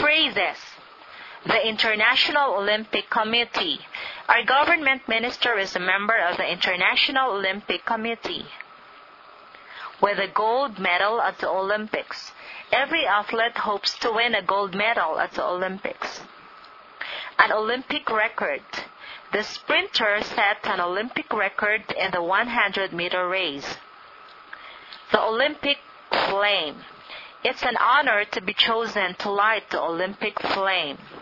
Phrases. The International Olympic Committee. Our government minister is a member of the International Olympic Committee. With a gold medal at the Olympics. Every athlete hopes to win a gold medal at the Olympics. An Olympic record. The sprinter set an Olympic record in the 100-meter race. The Olympic flame. It's an honor to be chosen to light the Olympic flame.